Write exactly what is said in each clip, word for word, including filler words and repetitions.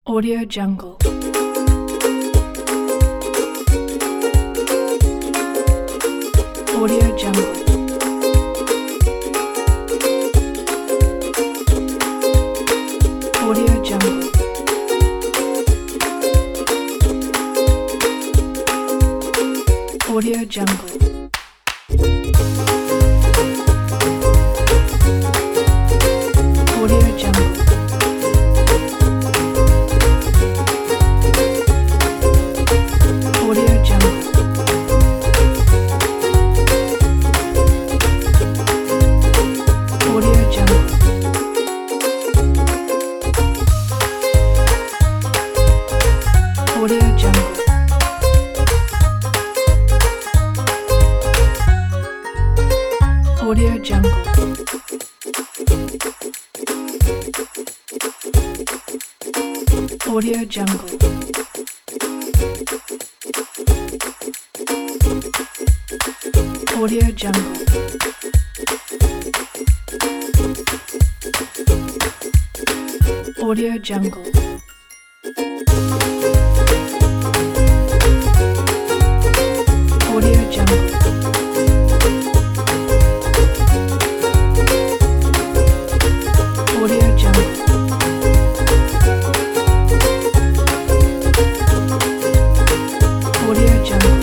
Audio Jungle. Audio Jungle. Audio Jungle. Audio Jungle. Audio Jungle. Audio Jungle. Audio Jungle. Audio Jungle. Audio Jungle. Audio Jungle. Audio Jungle. Audio Jungle. Audio Jungle. Audio Jungle. Audio Jungle.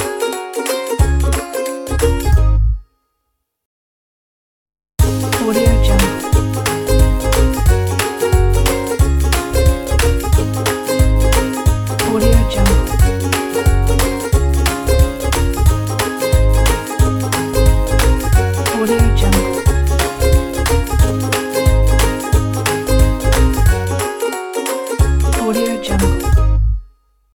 Audio Jungle. Audio Jungle. Audio Jungle. Audio Jungle.